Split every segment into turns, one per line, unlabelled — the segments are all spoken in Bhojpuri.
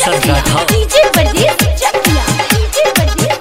रोशन राठौर
डीजे वर्गीस चकिया डीजे वर्गीस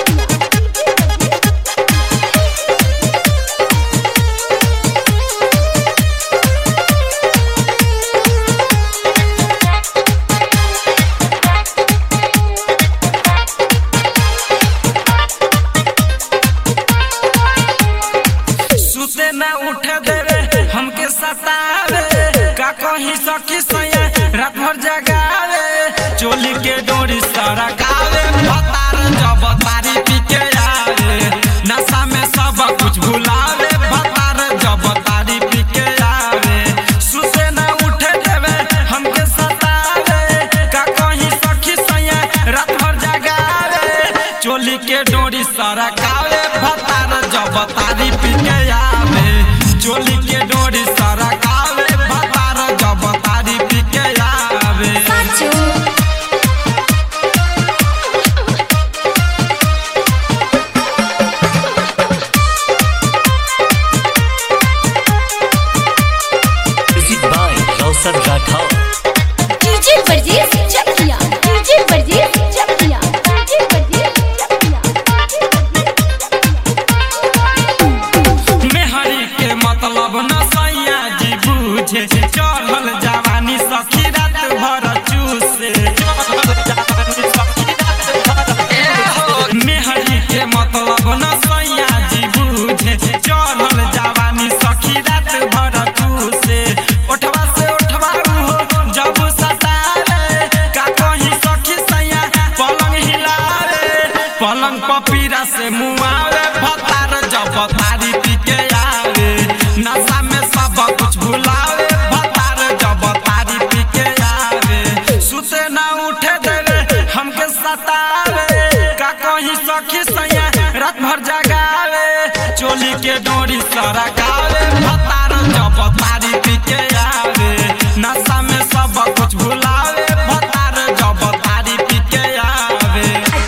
सुते न उठे देवे हमके सतावे का कहीं सखी सैया रात भर जगावे चोली के डोरी सरकावे भतार जब तारी पी के आवे नशा में सब कुछ भुलावे भतार जब तारी पी के आवे सुते न उठे देवे हमके सतावे का कहीं सखी सैया रात भर जगावे चोली के डोरी सरकावे भतार जब तारी पी के आवे चोली के डोरी सरकावे भतार जब तारी पी के आवे
Roshan Rathore
DJ Vargis Chakiya DJ Vargis Chakiya DJ Vargis Chakiya
मेहरी के मतलब न सैया जी बूझे चढ़ल जवानी सखी रात भर चूसे मेहरी के मतलब न सैया जी बूझे चढ़ल जवानी सखी रात भर चूसे उठवा से उठवा हो जब सतावे का कहीं सखी सैया पलंग हिलावे पलंग पपीरा से मुआवे भतार जब तारी पी के आवे नशा में सब कुछ भुलावे भतार जब तारी पी के आवे सुते ना उठे देवे हमके सतावे का कहीं सखी सैया रात भर जगावे चोली के डोरी सरकावे भतार जब तारी पी के आवे नशा में सब कुछ भुलावे भतार जब तारी पी के आवे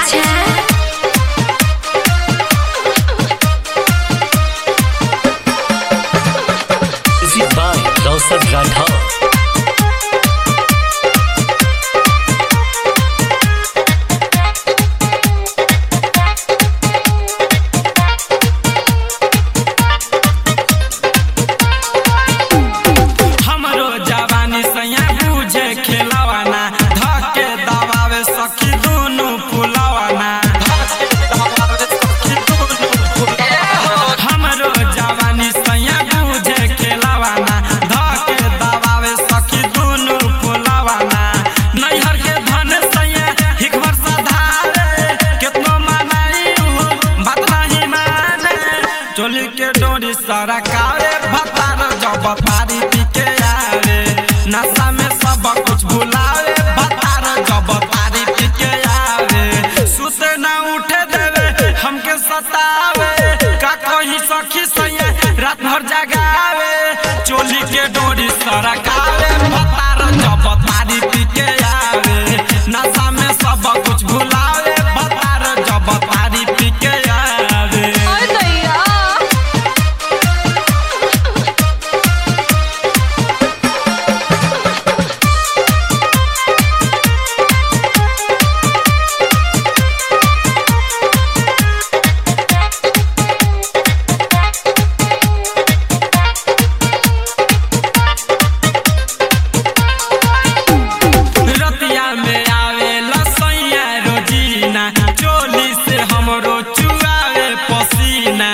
रोशन राठौर
हमरो जवानी सैया बूझे खेलवाना धके दबावे सखी दुनु फुलवाना हमरो जवानी सैया बूझे खेलवाना धके दबावे सखी दुनु फुलवाना नैहर के धन सैया हिक बार सधारे केतनो मनाई बात नहीं माने चोली के डोरी सरकावे भतार जब तारी पी के आवे नशा में सब कुछ भुलावे भतार जब तारी पी के आवे सुते ना उठे देवे हमके सतावे का कहीं सखी सैया रात भर जगावे चोली के डोरी सरकावे भतार जब तारी पी के आवे नशा में सब कुछ भुलावे भतार जब तारी पी के आवे रतिया में आवे लसैया रोजीना चोली से हमरो चुआवे पसीना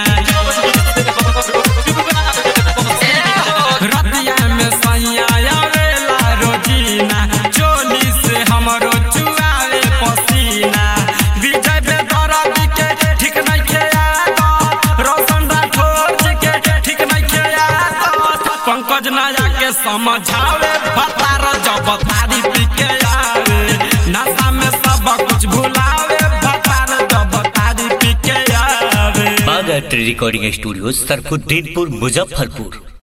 रतिया में सैया आवेला रोजीना चोली से हमरो चुआवे पसीना विजय बेदर्दी के ठीक नहीं खेयाता रोशन राठौर जी के ठीक नहीं खेयाता पंकज नाया के समझावे भतार जब तारी पी के आवे नशा में सब कुछ भुलावे भतार जब तारी पी के आवे
Baga tree recording studio Sarfuddinpur Muzaffarpur.